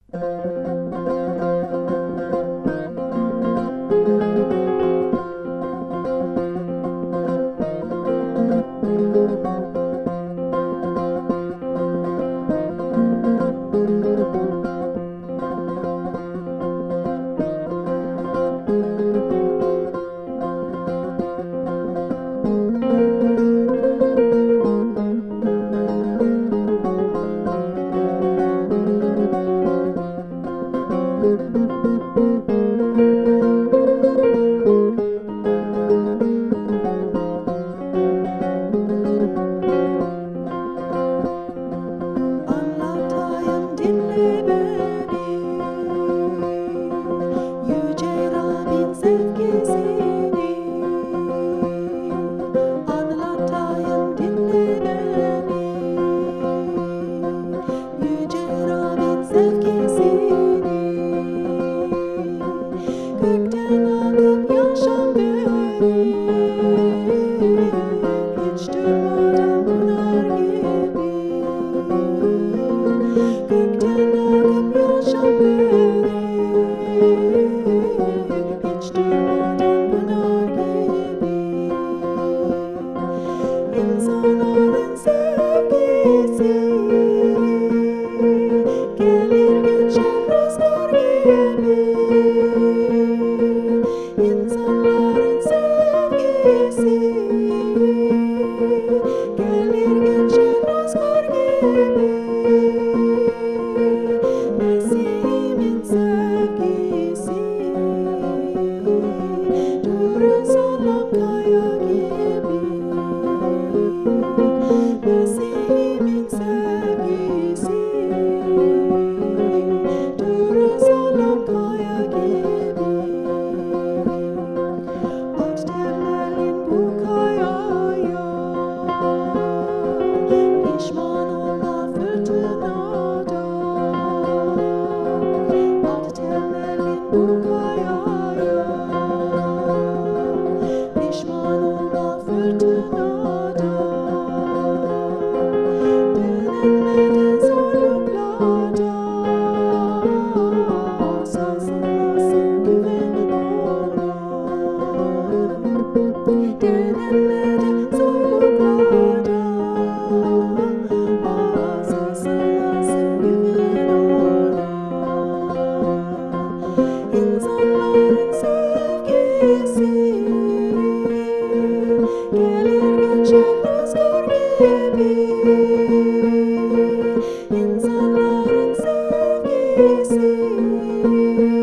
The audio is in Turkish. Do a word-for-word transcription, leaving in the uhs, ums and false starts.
Anlatayım dinle beni, Yüce Rabbin sevgisini. Anlatayım dinle beni, Yüce Rabbin sevgisini. Gökten akıp yaşam verir, hiç durmadan pınar gibi. Gökten akıp yaşam verir, hiç durmadan pınar gibi. İnsanların sevgisi gelir geçer rüzgar gibi. İnsanların sevgisi gelir geçer rüzgar gibi. Mesih'imin sevgisi durur sağlam kaya gibi. Mesih'imin sevgisi durur sağlam kaya gibi. At temelin bu kayaya, pişman olma fırtınada. At temelin bu kayaya, pişman olma fırtınada. Denenmeden zorluklarda, sarsılmasın güvenin ona. Denenmeden zorluklarda, sarsılmasın güven ona. İnsanların sevgisi gelir geçer rüzgar gibi. İnsanların sevgisi